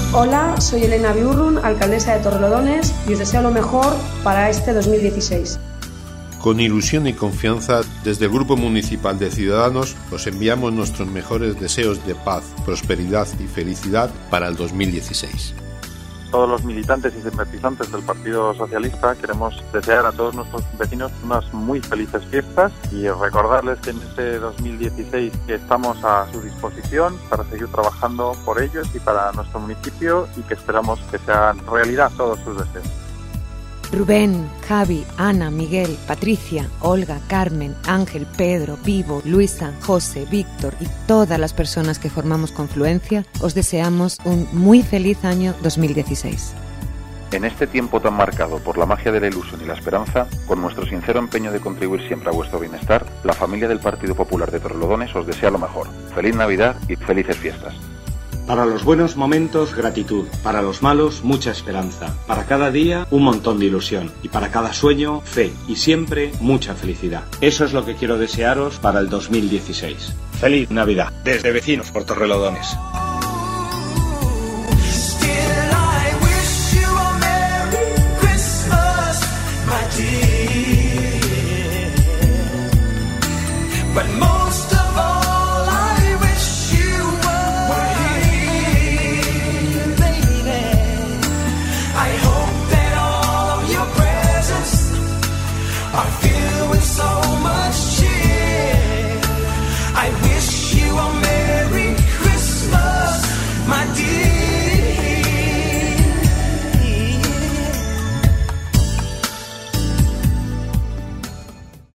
Hola, soy Elena Biurrun, alcaldesa de Torrelodones, y os deseo lo mejor para este 2016. Con ilusión y confianza, desde el Grupo Municipal de Ciudadanos os enviamos nuestros mejores deseos de paz, prosperidad y felicidad para el 2016. Todos los militantes y simpatizantes del Partido Socialista queremos desear a todos nuestros vecinos unas muy felices fiestas y recordarles que en este 2016 que estamos a su disposición para seguir trabajando por ellos y para nuestro municipio y que esperamos que sean realidad todos sus deseos. Rubén, Javi, Ana, Miguel, Patricia, Olga, Carmen, Ángel, Pedro, Vivo, Luisa, José, Víctor y todas las personas que formamos Confluencia, os deseamos un muy feliz año 2016. En este tiempo tan marcado por la magia de la ilusión y la esperanza, con nuestro sincero empeño de contribuir siempre a vuestro bienestar, la familia del Partido Popular de Torrelodones os desea lo mejor. Feliz Navidad y felices fiestas. Para los buenos momentos, gratitud. Para los malos, mucha esperanza. Para cada día, un montón de ilusión. Y para cada sueño, fe. Y siempre, mucha felicidad. Eso es lo que quiero desearos para el 2016. ¡Feliz Navidad! Desde Vecinos por Torrelodones. But more